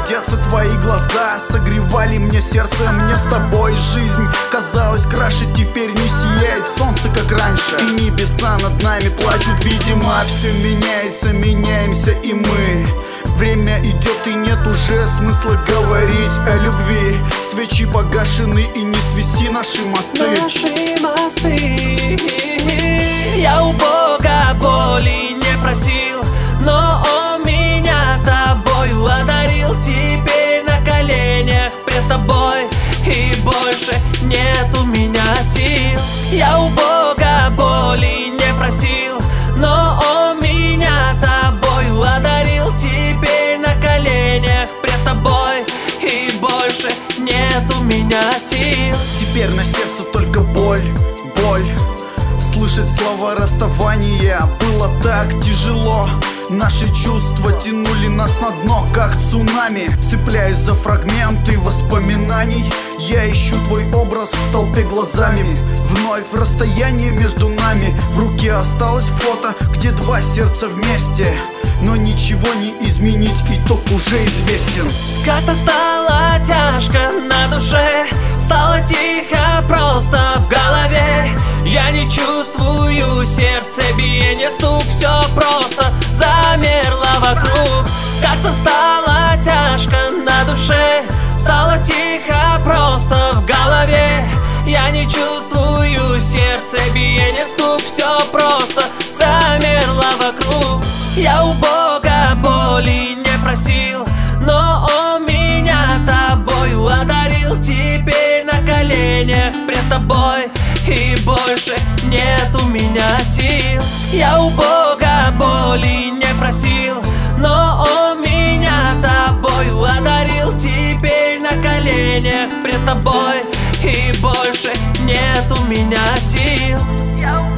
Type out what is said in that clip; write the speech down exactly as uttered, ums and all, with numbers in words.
деться твои глаза, согревали мне сердце. Мне с тобой жизнь казалась краше, теперь не сияет солнце, как раньше, и небеса над нами плачут. Видимо, все меняется, меняемся и мы. Время идет и нет уже смысла говорить о любви. Свечи погашены и не свести наши мосты. Наши мосты. Я у Бога боли не просил, но Он меня тобою одарил. Теперь на коленях пред тобой, и больше нет у меня сил. Я у Бога боли не просил, но Он меня тобою одарил. Теперь на коленях пред тобой, и больше нет у меня сил. Теперь на сердце только боль, боль. Слышать слова расставания было так тяжело. Наши чувства тянули нас на дно, как цунами. Цепляясь за фрагменты воспоминаний, я ищу твой образ в толпе глазами. Вновь расстояние между нами. В руке осталось фото, где два сердца вместе. Но ничего не изменить, итог уже известен. Как-то стало тяжко на душе, стало тихо просто в голове. Я не чувствую сердце биение, стук, все просто замерло вокруг. Как-то стало тяжко на душе, стало тихо просто в голове. Я не чувствую сердце биение, стук, все просто замерло вокруг. Я у Бога боли не просил, но Он меня тобою одарил. Теперь на коленях пред тобой, и больше нет у меня сил. Я у Бога боли не просил, но Он меня тобою одарил. Теперь на коленях пред тобой, и больше нет у меня сил. Я у